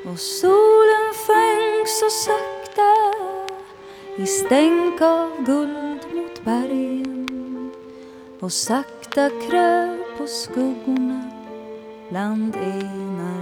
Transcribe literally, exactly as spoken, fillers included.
Och solen sjönk så sakta i stänk av guld mot bergen, och sakta kröp på skuggorna bland ena